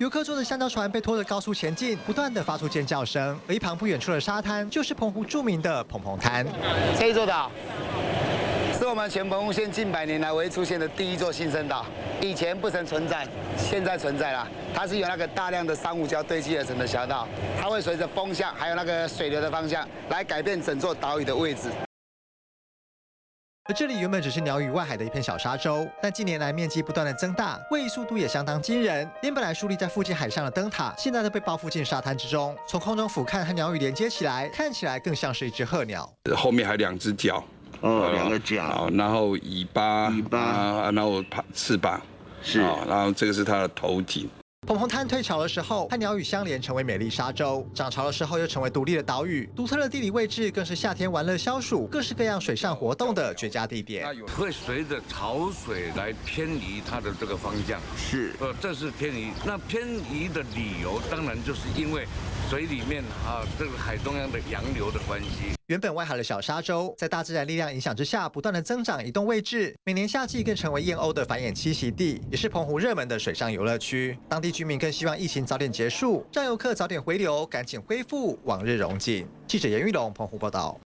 游客坐的香蕉船被拖着高速前进，不断的发出尖叫声。而一旁不远处的沙滩，就是澎湖著名的澎澎滩。 这一座岛是我们全澎湖县近100年来唯一出现的第一座新生岛，以前不曾存在，现在存在了。它是由那个大量的珊瑚礁堆积而成的小岛，它会随着风向还有那个水流的方向来改变整座岛屿的位置。 而这里原本只是鸟语外海的一片小沙洲，但近年来面积不断的增大，位移速度也相当惊人。连本来竖立在附近海上的灯塔，现在都被包覆进沙滩之中。从空中俯瞰和鸟语连接起来，看起来更像是一只鹤鸟。 后面还2只脚， 2个脚， 然后尾巴，然后翅膀， 是， 然后这个是它的头颈。 澎澎滩退潮的时候，和鸟语相连，成为美丽沙洲；涨潮的时候，又成为独立的岛屿。独特的地理位置，更是夏天玩乐消暑、各式各样水上活动的绝佳地点。 会随着潮水来偏移它的这个方向， 是， 这是偏移。那偏移的理由，当然就是因为水里面这个海中央的洋流的关系。 原本外海的小沙洲，在大自然力量影响之下，不断的增长移动位置。每年夏季更成为燕鸥的繁衍栖息地，也是澎湖热门的水上游乐区。当地居民更希望疫情早点结束，让游客早点回流，赶紧恢复往日荣景。记者严玉龙澎湖报道。